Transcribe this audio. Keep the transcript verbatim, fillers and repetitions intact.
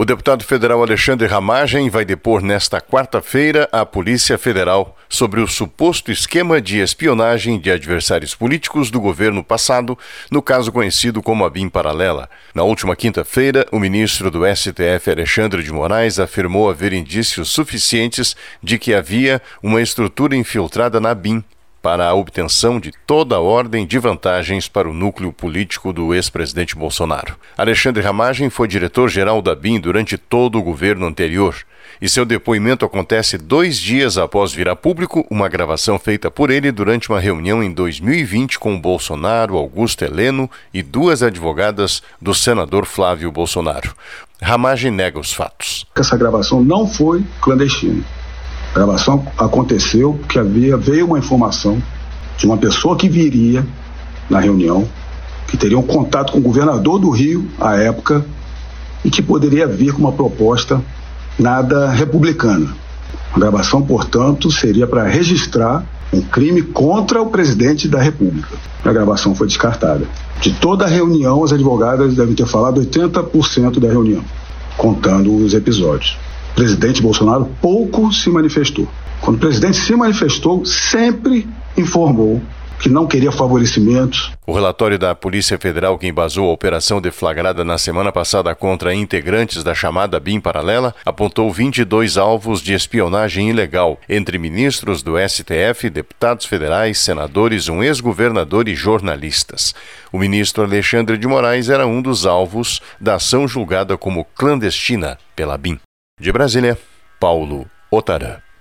O deputado federal Alexandre Ramagem vai depor nesta quarta-feira à Polícia Federal sobre o suposto esquema de espionagem de adversários políticos do governo passado, no caso conhecido como a BIM Paralela. Na última quinta-feira, o ministro do S T F, Alexandre de Moraes, afirmou haver indícios suficientes de que havia uma estrutura infiltrada na BIM para a obtenção de toda a ordem de vantagens para o núcleo político do ex-presidente Bolsonaro. Alexandre Ramagem foi diretor-geral da BIM durante todo o governo anterior, e seu depoimento acontece dois dias após vir a público uma gravação feita por ele durante uma reunião em dois mil e vinte com Bolsonaro, Augusto Heleno e duas advogadas do senador Flávio Bolsonaro. Ramagem nega os fatos. Essa gravação não foi clandestina. A gravação aconteceu porque havia, veio uma informação de uma pessoa que viria na reunião, que teria um contato com o governador do Rio, à época, e que poderia vir com uma proposta nada republicana. A gravação, portanto, seria para registrar um crime contra o presidente da República. A gravação foi descartada. De toda a reunião, as advogadas devem ter falado oitenta por cento da reunião, contando os episódios. O presidente Bolsonaro pouco se manifestou. Quando o presidente se manifestou, sempre informou que não queria favorecimentos. O relatório da Polícia Federal que embasou a operação deflagrada na semana passada contra integrantes da chamada BIM Paralela apontou vinte e dois alvos de espionagem ilegal entre ministros do S T F, deputados federais, senadores, um ex-governador e jornalistas. O ministro Alexandre de Moraes era um dos alvos da ação julgada como clandestina pela BIM. De Brasília, Paulo Otarã.